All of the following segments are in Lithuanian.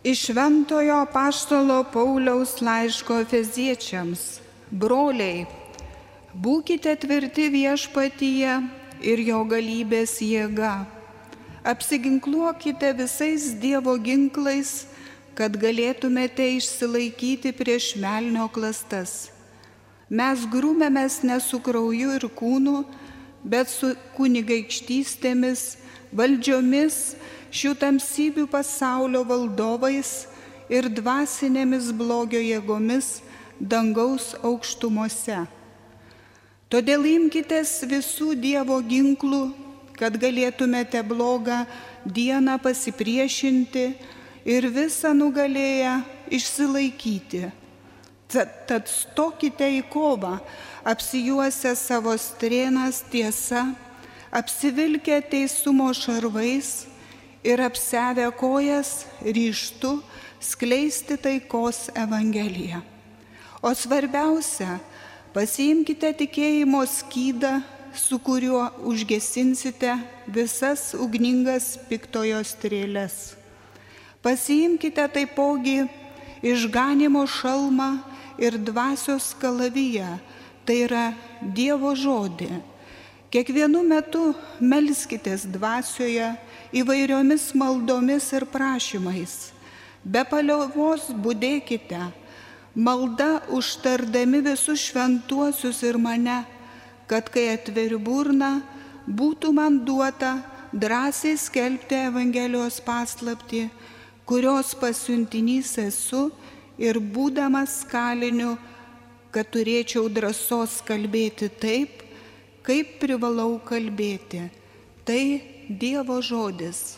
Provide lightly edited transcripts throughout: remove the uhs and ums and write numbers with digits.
Iš Šventojo Apaštalo Pauliaus laiško Efeziečiams. Broliai, būkite tvirti viešpatyje ir jo galybės jėga. Apsiginkluokite visais Dievo ginklais, kad galėtumėte išsilaikyti prieš velnio klastas. Mes grūmėmės ne su krauju ir kūnu, bet su kunigaikštystėmis, valdžiomis, šių tamsybių pasaulio valdovais ir dvasinėmis blogio jėgomis dangaus aukštumose. Todėl imkitės visų Dievo ginklų, kad galėtumėte blogą dieną pasipriešinti ir visą nugalėję išsilaikyti. Tad stokite į kovą, apsijuosę savo strėnas tiesa, apsivilkę teisumo šarvais ir apsevę kojas ryžtu skleisti taikos evangeliją. O svarbiausia, pasiimkite tikėjimo skydą, su kuriuo užgesinsite visas ugningas piktojo strėles. Pasiimkite taipogi išganymo šalmą ir dvasios kalaviją, tai yra Dievo žodį. Kiekvienu metu melskitės dvasioje įvairiomis maldomis ir prašymais. Be paliovos budėkite, malda užtardami visus šventuosius ir mane, kad kai atveriu burną, būtų man duota drąsiai skelbti Evangelijos paslaptį, kurios pasiuntinys esu ir būdamas kaliniu, kad turėčiau drąsos kalbėti taip, kaip privalau kalbėti. Tai Dievo žodis.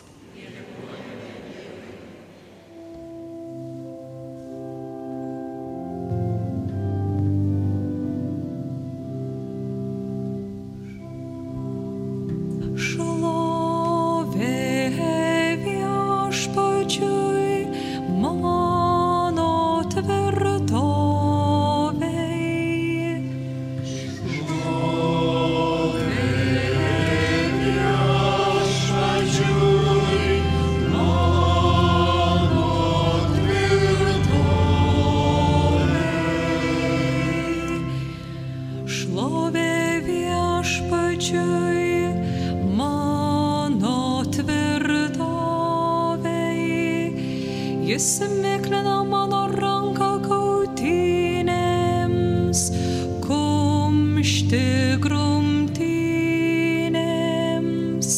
Jis miklina mano ranką kautynėms, kumštį grumtynėms.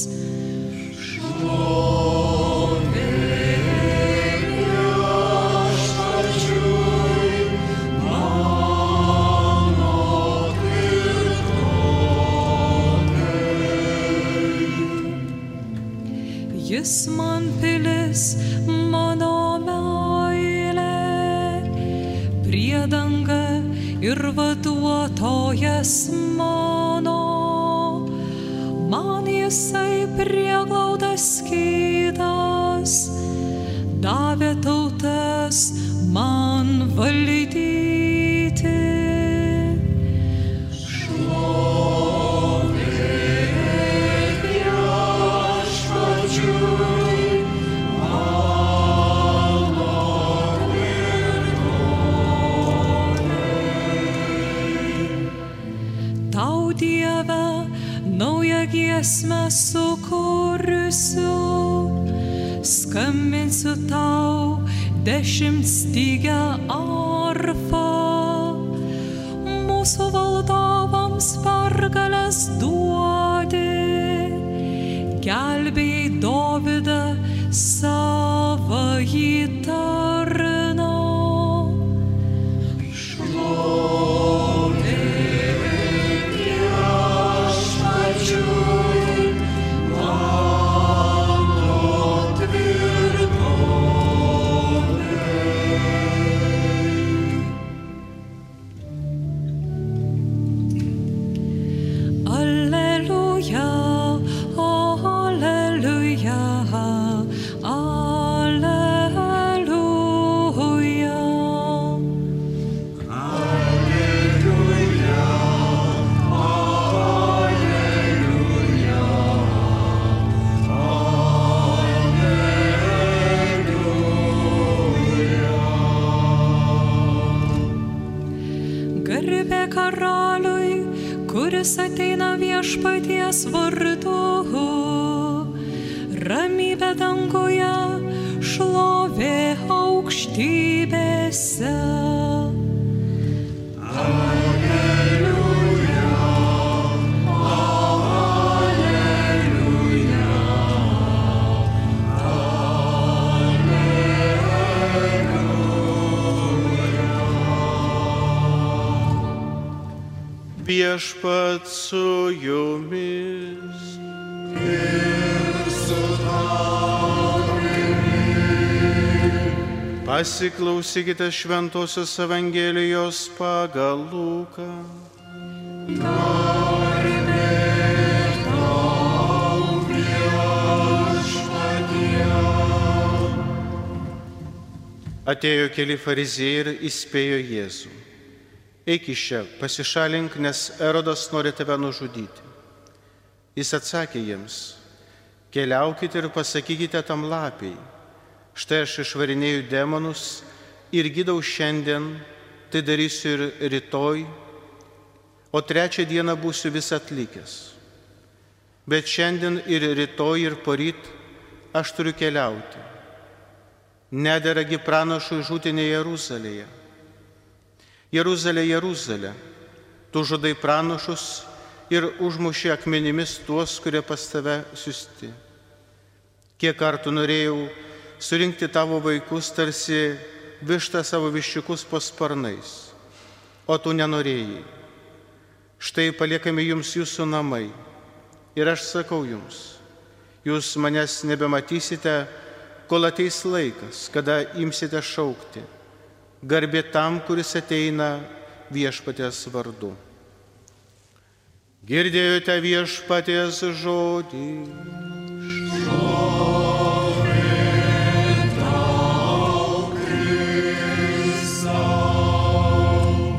Šlovė Viešpačiui, mano tvirtovei. Jis man pilis, mano priedanga ir vaduotojas mano, man jisai prieglaudas skydas, davė tautas man valdyti. Giesmę sukūrusiu, skambinsiu tau 10-stygę arfą. Mūsų valdovams pergalės duodi, gelbėjai Dovydą savąjį tarną. Alleluja, alleluja. kuris ateina viešpaties vardu. Ramybė danguje, šlovė aukštybėse. Viešpats su jumis. Ir su tavimi. Pasiklausykite Šventosios Evangelijos pagal Luką. Garbė tau, Viešpatie. Atėjo keli fariziejai ir įspėjo Jėzų. Eik iš čia, pasišalink, nes Erodas nori tave nužudyti. Jis atsakė jiems, keliaukite ir pasakykite tam lapiai, štai aš išvarinėju demonus ir gydau šiandien, tai darysiu ir rytoj, o trečią dieną būsiu vis atlikęs. Bet šiandien ir rytoj ir poryt aš turiu keliauti. Nederagi pranašui žūti ne Jeruzalėje. Jeruzalė, Jeruzalė, tu žudai pranašus ir užmuši akmenimis tuos, kurie pas tave siųsti. Kiek kartų norėjau surinkti tavo vaikus, tarsi vištą savo viščiukus po sparnais, o tu nenorėjai. Štai paliekami jums jūsų namai. Ir aš sakau jums, jūs manęs nebematysite, kol ateis laikas, kada imsite šaukti. Garbė tam, kuris ateina viešpaties vardu. Girdėjote viešpaties žodį. Šlovė tau, Kristau.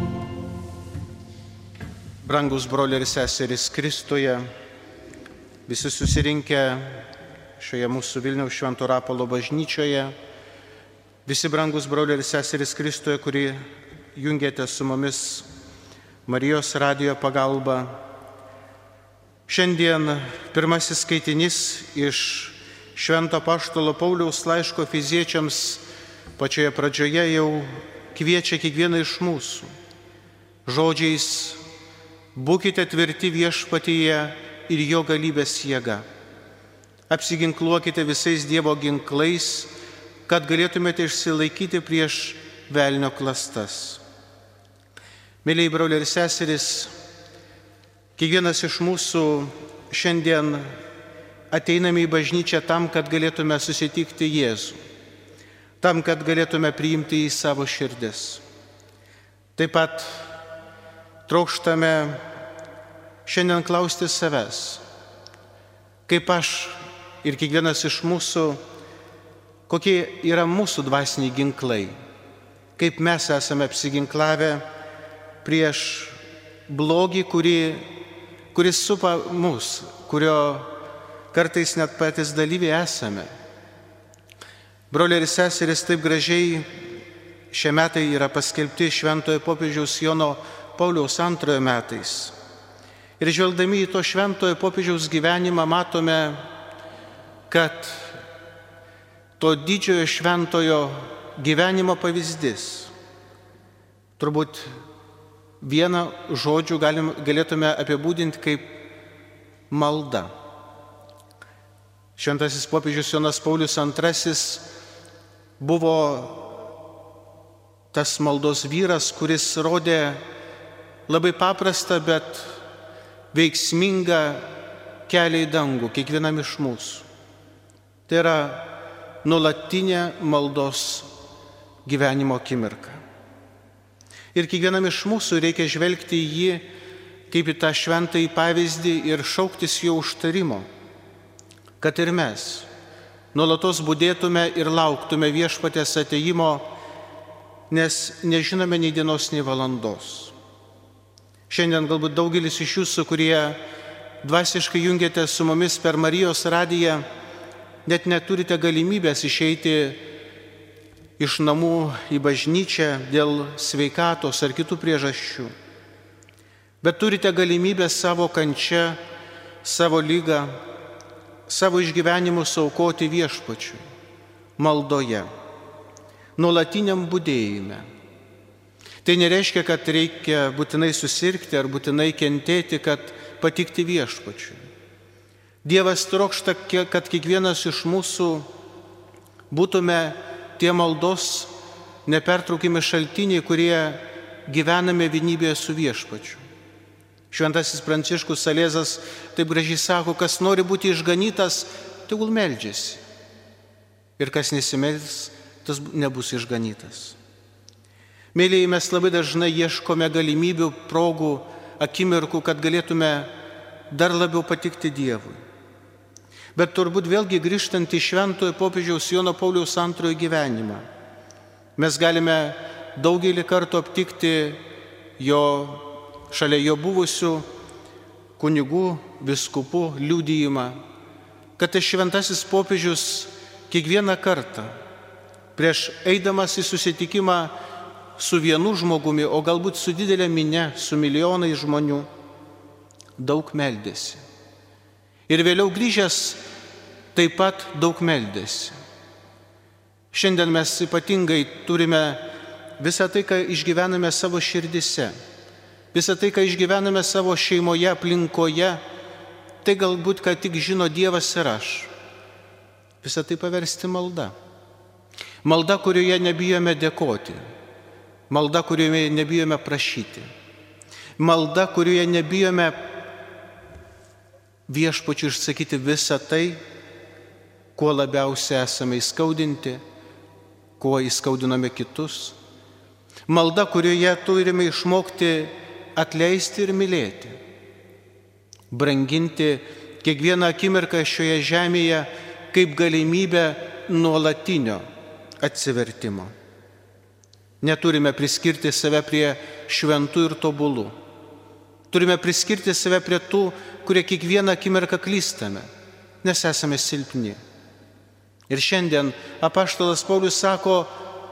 Brangus broliai ir seserys Kristuje, visi susirinkę šioje mūsų Vilniaus Švento Rapolo bažnyčioje, visi brangus broliai ir seserys Kristuje, kurie jungiate su mumis Marijos radijo pagalba. Šiandien pirmasis skaitinys iš Švento apaštalo Pauliaus laiško Efeziečiams pačioje pradžioje jau kviečia kiekvieną iš mūsų. Žodžiais, būkite tvirti viešpatyje ir jo galybės jėga. Apsiginkluokite visais Dievo ginklais, kad galėtumėte išsilaikyti prieš velnio klastas. Mėlyjei broliai ir seserys, kiekvienas iš mūsų šiandien ateiname į bažnyčią tam, kad galėtume susitikti Jėzų, tam, kad galėtume priimti į savo širdis. Taip pat trokštame šiandien klausti savęs, kaip aš ir kiekvienas iš mūsų, kokie yra mūsų dvasiniai ginklai, kaip mes esame apsiginklavę prieš blogį, kuris supa mus, kurio kartais net patys dalyviai esame. Broliai ir seserys, taip gražiai šie metai yra paskelbti Šventojo popiežiaus Jono Pauliaus II metais. Ir žvelgdami į to Šventojo popiežiaus gyvenimą matome, kad to didžiojo šventojo gyvenimo pavyzdys. Turbūt vieną žodžių galėtume apibūdinti kaip malda. Šventasis popiežius Jonas Paulius II buvo tas maldos vyras, kuris rodė labai paprastą, bet veiksmingą kelią į dangų kiekvienam iš mūsų. Tai yra nuolatinė maldos gyvenimo akimirka. Ir kiekvienam iš mūsų reikia žvelgti į jį kaip į tą šventąjį pavyzdį ir šauktis jo užtarimo, kad ir mes nuolatos budėtume ir lauktume viešpaties atėjimo, nes nežinome nei dienos, nei valandos. Šiandien galbūt daugelis iš jūsų, kurie dvasiškai jungiate su mumis per Marijos radiją, net neturite galimybės išeiti iš namų į bažnyčią dėl sveikatos ar kitų priežasčių. bet turite galimybę savo kančią, savo lygą, savo išgyvenimus aukoti viešpačiui, maldoje, nuolatiniam budėjime. Tai nereiškia, kad reikia būtinai susirgti ar būtinai kentėti, kad patikti viešpačiui. Dievas trokšta, kad kiekvienas iš mūsų būtume tie maldos nepertraukimi šaltiniai, kurie gyvename vienybėje su viešpačiu. Šventasis Pranciškus Salezas taip gražiai sako, kas nori būti išganytas, tegul meldžiasi. Ir kas nesimeldys, tas nebus išganytas. Mėlyje, mes labai dažnai ieškome galimybių, progų, akimirkų, kad galėtume dar labiau patikti Dievui. Bet turbūt vėlgi grįžtant į šventojo popiežiaus Jono Pauliaus II gyvenimą, mes galime daugelį kartų aptikti šalia jo buvusių kunigų, vyskupų liudijimą, kad tas šventasis popiežius kiekvieną kartą prieš eidamas į susitikimą su vienu žmogumi, o galbūt su didelė minia, su milijonai žmonių, daug meldėsi. Ir vėliau grįžęs taip pat daug meldėsi. Šiandien mes ypatingai turime visą tai, ką išgyvename savo širdise, visą tai, ką išgyvename savo šeimoje, aplinkoje, tai galbūt, ką tik žino Dievas ir aš. Visą tai paversti malda. Malda, kurioje nebijome dėkoti. Malda, kurioje nebijome prašyti. Malda, kurioje nebijome viešpačiui išsakyti visą tai, kuo labiausiai esame įskaudinti, kuo įskaudiname kitus. Malda, kurioje turime išmokti atleisti ir mylėti. Branginti kiekvieną akimirką šioje žemėje kaip galimybę nuolatinio atsivertimo. Neturime priskirti save prie šventų ir tobulų. Turime priskirti save prie tų, kurie kiekvieną akimirką klystame, nes esame silpni. Ir šiandien apaštalas Paulius sako,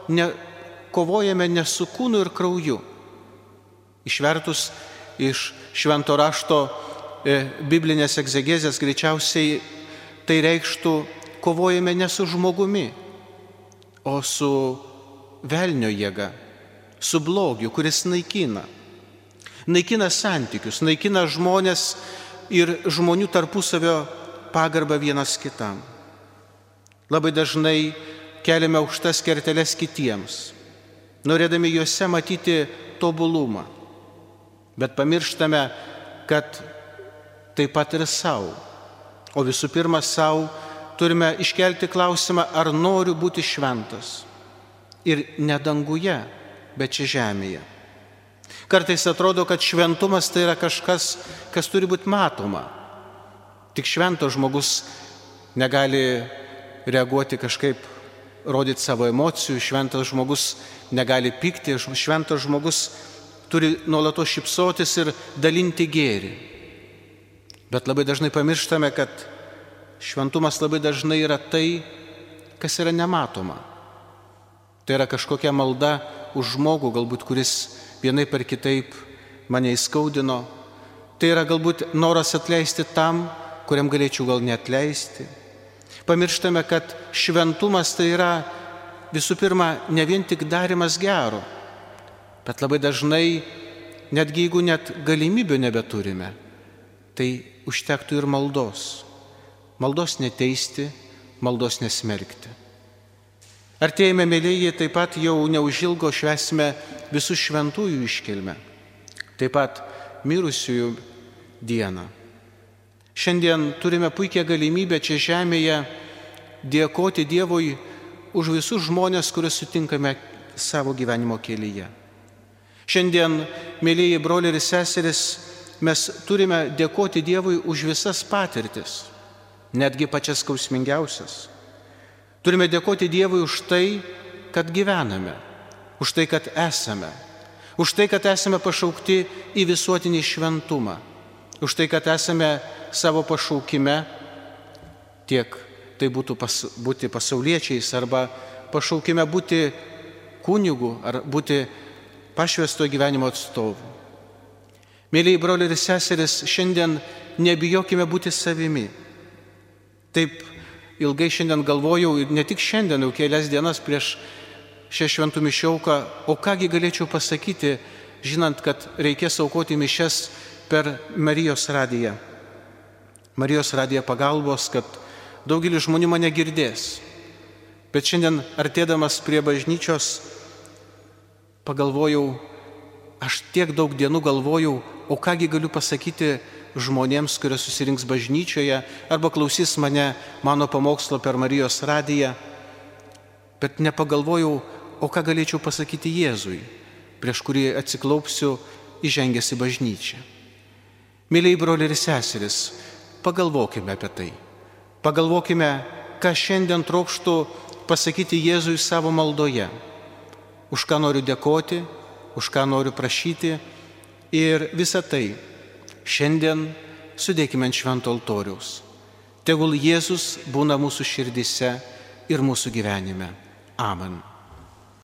kovojame ne su kūnu ir krauju. Išvertus iš švento rašto biblinės egzegezės greičiausiai tai reikštų, kovojame ne su žmogumi, o su velnio jėga, su blogiu, kuris naikina. Naikina santykius, naikina žmonės ir žmonių tarpusavio pagarbą vienas kitam. Labai dažnai keliame aukštas kerteles kitiems, norėdami juose matyti tobulumą, bet pamirštame, kad taip pat ir savo. O visų pirma, savo turime iškelti klausimą, ar noriu būti šventas. Ir ne danguje, bet čia žemėje. Kartais atrodo, kad šventumas tai yra kažkas, kas turi būti matoma. Tik šventas žmogus negali reaguoti kažkaip, rodyti savo emocijų, šventas žmogus negali pykti, šventas žmogus turi nuolatos šypsotis ir dalinti gėrį. Bet labai dažnai pamirštame, kad šventumas labai dažnai yra tai, kas yra nematoma. Tai yra kažkokia malda už žmogų, galbūt kuris vienaip ar kitaip mane įskaudino. Tai yra galbūt noras atleisti tam, kuriam galėčiau gal neatleisti. Pamirštame, kad šventumas tai yra visų pirma ne vien tik darimas gero, bet labai dažnai, netgi jeigu net galimybių nebeturime, tai užtektų ir maldos. Maldos neteisti, maldos nesmerkti. Artėjame, mėlyje, taip pat jau neužilgo švęsime visų šventųjų iškilmę, taip pat mirusiųjų dieną. Šiandien turime puikią galimybę čia žemėje dėkoti Dievui už visus žmonės, kuriuos sutinkame savo gyvenimo kelyje. Šiandien, mėlyje broliai ir seserys, mes turime dėkoti Dievui už visas patirtis, netgi pačias skausmingiausias. Turime dėkoti Dievui už tai, kad gyvename, už tai, kad esame, už tai, kad esame pašaukti į visuotinį šventumą, už tai, kad esame savo pašaukime, tiek tai būtų būti pasauliečiais arba pašaukime būti kunigu ar būti pašvęsto gyvenimo atstovu. Mėlyjei broliai ir seserys, šiandien nebijokime būti savimi. Taip ilgai šiandien galvojau, ir ne tik šiandien, jau kelias dienas prieš šią šventų mišių auką, o kągi galėčiau pasakyti, žinant, kad reikės aukoti mišias per Marijos radiją. Marijos radiją pagalbos, kad daugelis žmonių mane girdės. Bet šiandien artėdamas prie bažnyčios pagalvojau, aš tiek daug dienų galvojau, o kągi galiu pasakyti žmonėms, kurie susirinks bažnyčioje arba klausys mano pamokslo per Marijos radiją. Bet nepagalvojau, o ką galėčiau pasakyti Jėzui, prieš kurį atsiklaupsiu įžengęs į bažnyčią. Mėlyjei broliai ir seserys, pagalvokime apie tai. Pagalvokime, ką šiandien trokštų pasakyti Jėzui savo maldoje. Už ką noriu dėkoti, už ką noriu prašyti. Ir visą tai šiandien sudėkime ant švento altoriaus. Tegul Jėzus būna mūsų širdyse ir mūsų gyvenime. Amen.